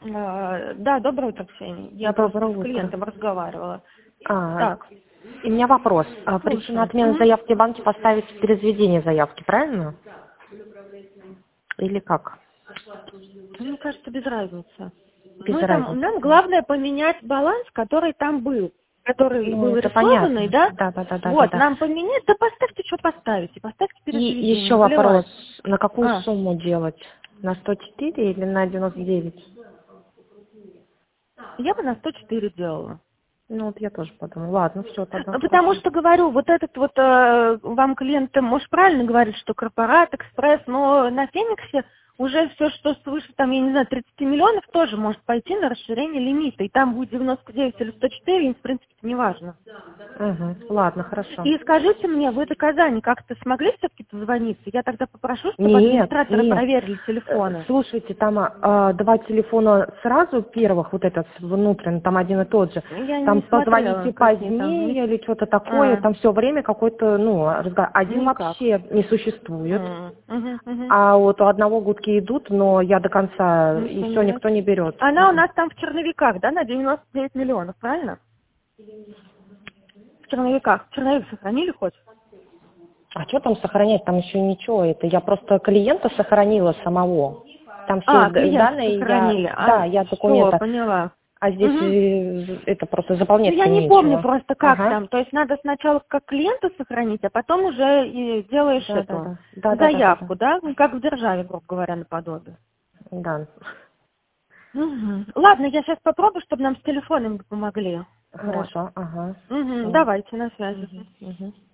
Да, доброе утро, Ксения. Я просто Доброе с утро. клиентом разговаривала. Так, И у меня вопрос. слушаю. Причина отмены заявки в банке поставить перезведение заявки, правильно? Или как? Мне кажется, без разницы. Без разницы. Нам главное поменять баланс, который там был. Который Ну, был это рисованный, понятно. да? Да. Вот, нам поменять, да поставьте, что поставите. Поставьте И перезведение, еще не вопрос. плевать. На какую сумму делать? На 104 или на 99? Я бы на 104 делала. Ну, вот я тоже подумала. Ладно, все, тогда Потому хорошо. что, говорю, вот этот вот, вам клиент, может, правильно говорит, что корпорат, экспресс, но на Фениксе уже все, что свыше, там, я не знаю, 30 миллионов, тоже может пойти на расширение лимита. И там будет 99 или 104, им, в принципе, не важно. Угу. Ладно, хорошо. И скажите мне, вы до Казани как-то смогли все-таки позвониться? Я тогда попрошу, чтобы Нет. администраторы проверили телефоны. Слушайте, там два телефона сразу первых, вот этот внутренний, там один и тот же. Я Там не смотрела, позвоните какие там. позднее или что-то такое, там все время какой-то, разговор. Один Никак. вообще не существует. Мгм. А вот у одного гудки идут, но я до конца, и Никто не все, берет. никто не берет. Она у нас там в черновиках, да, на 99 миллионов, правильно? В черновиках. Черновик сохранили хоть? А что там сохранять? Там еще ничего. Это я просто клиента сохранила самого. Там все Клиента данные, сохранили. я Все, документы. поняла. А здесь Мгм. это просто Ну, заполнять я не помню нечего. просто, как Ага. там. То есть надо сначала как клиента сохранить, а потом уже и делаешь эту Да. заявку, да? Ну, как в державе, грубо говоря, наподобие. Да. Ладно, я сейчас попробую, чтобы нам с телефоном помогли. Вот. Хорошо, ага. Давайте, на связи. Угу.